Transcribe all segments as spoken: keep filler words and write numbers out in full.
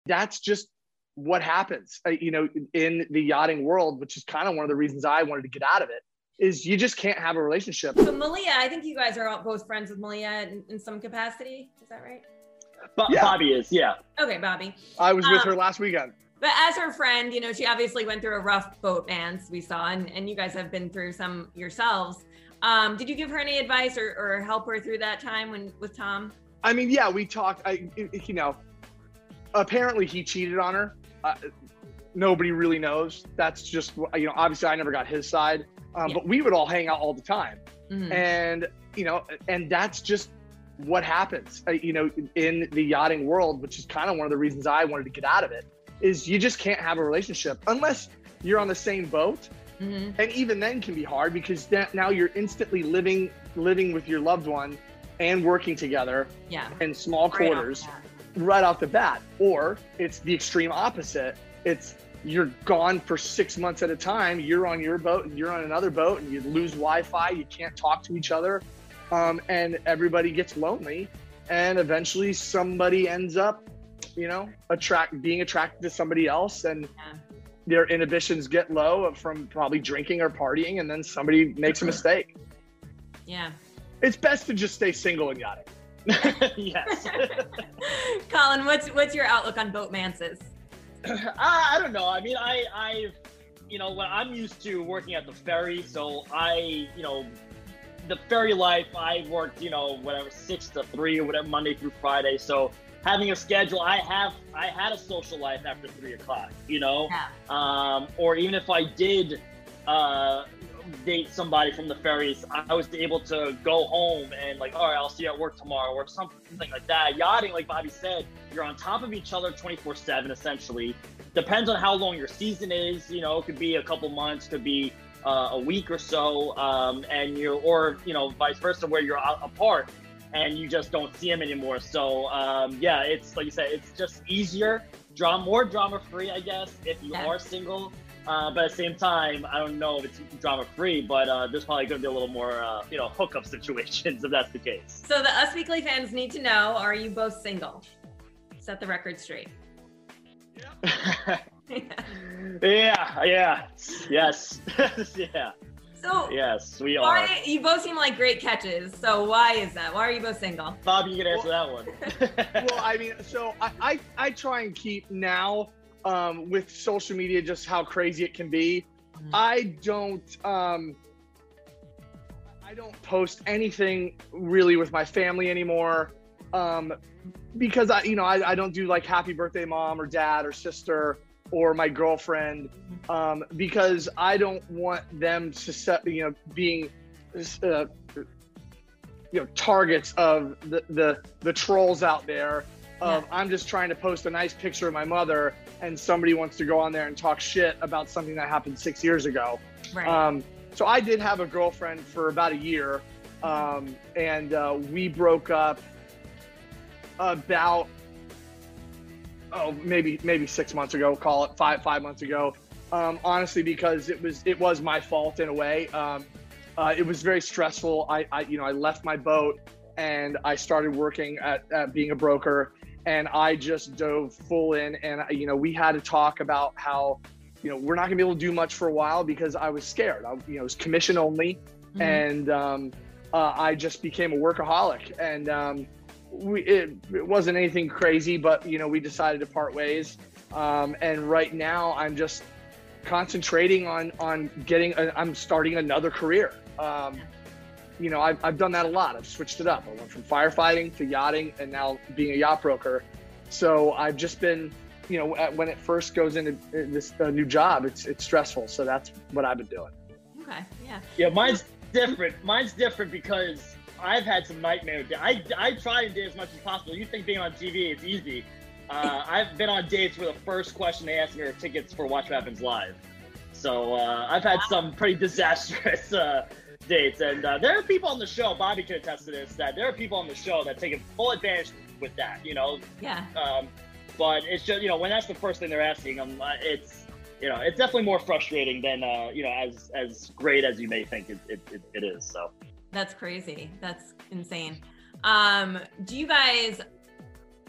that's just what happens, uh, you know, in the yachting world, which is kind of one of the reasons I wanted to get out of it, is you just can't have a relationship. So Malia, I think you guys are all both friends with Malia in, in some capacity. Is that right? Bo- yeah. Bobby is, yeah. Okay, Bobby. I was with um, her last weekend. But as her friend, you know, she obviously went through a rough boat dance we saw, and, and you guys have been through some yourselves. Um, did you give her any advice or, or help her through that time when with Tom? I mean, yeah, we talked, I, you know, apparently he cheated on her. Uh, nobody really knows. That's just, you know, obviously I never got his side, um, yeah. but we would all hang out all the time. Mm-hmm. And, you know, and that's just what happens, uh, you know, in the yachting world, which is kind of one of the reasons I wanted to get out of it, is you just can't have a relationship unless you're on the same boat. Mm-hmm. And even then can be hard because that, now you're instantly living, living with your loved one and working together yeah. in small quarters right off, right off the bat. Or it's the extreme opposite. It's you're gone for six months at a time. You're on your boat and you're on another boat and you lose Wi-Fi. You can't talk to each other. Um, and everybody gets lonely. And eventually somebody ends up, you know, attract being attracted to somebody else, and yeah. their inhibitions get low from probably drinking or partying, and then somebody makes a mistake. Yeah. It's best to just stay single and yachting. Yes. Colin, what's what's your outlook on boatmances? I, I don't know. I mean, I, I've, you know, when I'm used to working at the ferry, so I, you know, the ferry life, I worked, you know, whatever, six to three or whatever, Monday through Friday. So having a schedule, I have, I had a social life after three o'clock, you know, yeah. um, or even if I did uh, date somebody from the ferries, I was able to go home and like, all right, I'll see you at work tomorrow or something like that. Yachting, like Bobby said, you're on top of each other twenty-four seven, essentially. Depends on how long your season is, you know, it could be a couple months, could be uh, a week or so, um, and you're, or, you know, vice versa, where you're out apart and you just don't see them anymore. So, um, yeah, it's like you said, it's just easier, drama, more drama free, I guess, if you yeah. are single. Uh, but at the same time, I don't know if it's drama free, but uh, there's probably going to be a little more, uh, you know, hookup situations if that's the case. So the Us Weekly fans need to know, are you both single? Set the record straight. Yeah. yeah. Yeah. Yes. yeah. So yes, we why, are. You both seem like great catches. So why is that? Why are you both single? Bob, you can answer well, that one. Well, I mean, so I, I, I try and keep now um, with social media, just how crazy it can be. Mm-hmm. I don't, um, I don't post anything really with my family anymore. Um, because I, you know, I, I don't do like happy birthday mom or dad or sister or my girlfriend, um, because I don't want them to set, you know, being, uh, you know, targets of the, the, the trolls out there. Of, yeah. I'm just trying to post a nice picture of my mother and somebody wants to go on there and talk shit about something that happened six years ago. Right. Um, so I did have a girlfriend for about a year, um, and uh, we broke up about, oh, maybe maybe six months ago, call it five five months ago. Um, honestly, because it was it was my fault in a way. Um, uh, it was very stressful. I, I you know I left my boat and I started working at, at being a broker, and I just dove full in. And you know we had to talk about how you know we're not gonna be able to do much for a while because I was scared. I, you know it was commission only, mm-hmm. and um, uh, I just became a workaholic. And um, we it, it wasn't anything crazy, but you know we decided to part ways. Um, and right now I'm just concentrating on on getting a, I'm starting another career. Um, you know I've, I've done that a lot. I've switched it up. I went from firefighting to yachting and now being a yacht broker. So I've just been, you know, at, when it first goes into this uh, new job, it's it's stressful. So that's what I've been doing. Okay, yeah. Yeah, mine's different. Mine's different because I've had some nightmare days. I, I try and date as much as possible. You think being on T V is easy. Uh, I've been on dates where the first question they ask me are tickets for Watch What Happens Live. So uh, I've had some pretty disastrous uh, dates. And uh, there are people on the show, Bobby can attest to this, that there are people on the show that take full advantage with that, you know? Yeah. Um, but it's just, you know, when that's the first thing they're asking, um, uh, it's, you know, it's definitely more frustrating than, uh, you know, as as great as you may think it, it, it, it is, so. That's crazy. That's insane. Um, do you guys,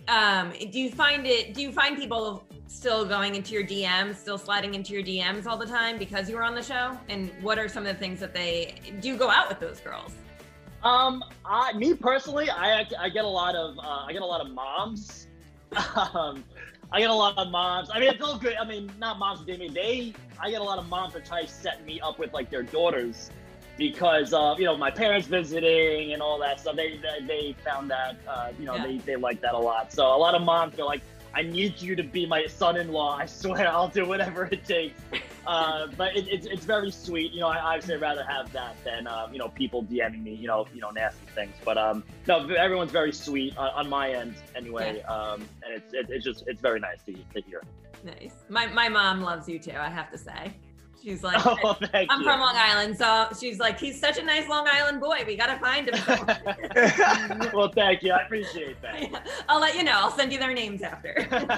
um, do you find it, do you find people still going into your D Ms, still sliding into your D Ms all the time because you were on the show? And what are some of the things that they, do you go out with those girls? Um, I, me personally, I, I get a lot of, uh, I get a lot of moms. um, I get a lot of moms. I mean, it's all good. I mean, not moms, they mean they. I get a lot of moms that try to set me up with like their daughters, because uh, you know, my parents visiting and all that stuff. They they, they found that uh, you know Yeah. they they like that a lot. So a lot of moms are like, I need you to be my son-in-law. I swear, I'll do whatever it takes. Uh, but it, it's it's very sweet. You know, I obviously rather have that than uh, you know, people DMing me, you know, you know, nasty things. But um, no, everyone's very sweet on, on my end anyway. Yeah. Um, and it's it, it's just it's very nice to, to hear. Nice. My, my mom loves you too, I have to say. She's like, Oh, thank I'm you. from Long Island, so she's like, he's such a nice Long Island boy. We gotta find him. somewhere." Well, thank you. I appreciate that. Yeah, I'll let you know. I'll send you their names after.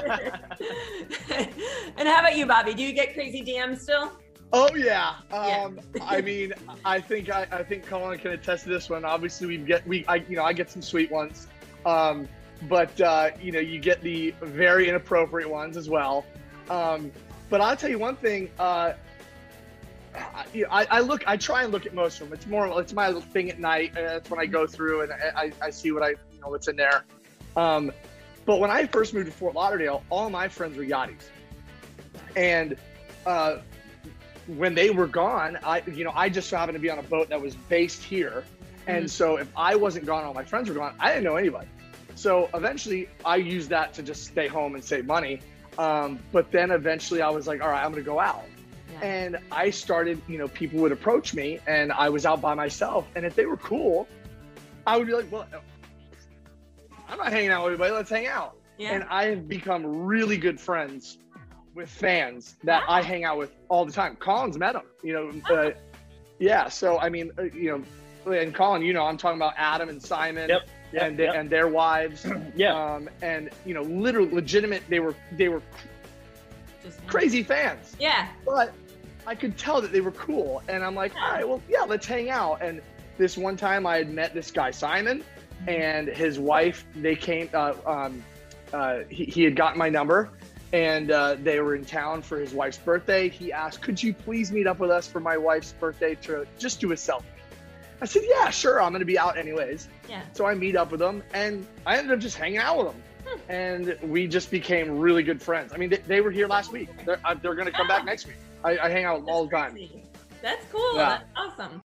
And how about you, Bobby? Do you get crazy D Ms still? Oh yeah. Yeah. Um, I mean, I think I, I think Colin can attest to this one. Obviously, we get we I you know I get some sweet ones, um, but uh, you know you get the very inappropriate ones as well. Um, but I'll tell you one thing. Uh, I, you know, I, I look, I try and look at most of them. It's more, it's my thing at night. Uh, that's when I go through and I, I, I see what I, you know, what's in there. Um, but when I first moved to Fort Lauderdale, all my friends were yachties, and uh, when they were gone, I, you know, I just happened to be on a boat that was based here, and Mhm. so if I wasn't gone, all my friends were gone. I didn't know anybody. So eventually, I used that to just stay home and save money. Um, but then eventually, I was like, all right, I'm gonna go out. Yeah. And I started, you know, people would approach me and I was out by myself. And if they were cool, I would be like, well, I'm not hanging out with anybody. Let's hang out. Yeah. And I have become really good friends with fans that Wow. I hang out with all the time. Colin's met them, you know. Uh, yeah. So, I mean, uh, you know, and Colin, you know, I'm talking about Adam and Simon Yep. Yep, and, yep. and their wives. Yeah. Um, and, you know, literally legitimate, they were, they were Just crazy fans. Yeah. But I could tell that they were cool. And I'm like, all right, well, yeah, let's hang out. And this one time I had met this guy, Simon, and his wife, they came, uh, um, uh, he, he had gotten my number and uh, they were in town for his wife's birthday. He asked, could you please meet up with us for my wife's birthday to just do a selfie? I said, yeah, sure. I'm going to be out anyways. Yeah. So I meet up with them and I ended up just hanging out with them. And we just became really good friends. I mean, they, they were here last week. They're, uh, they're going to come back next week. I, I hang out with them all the time. That's cool. Yeah. That's awesome.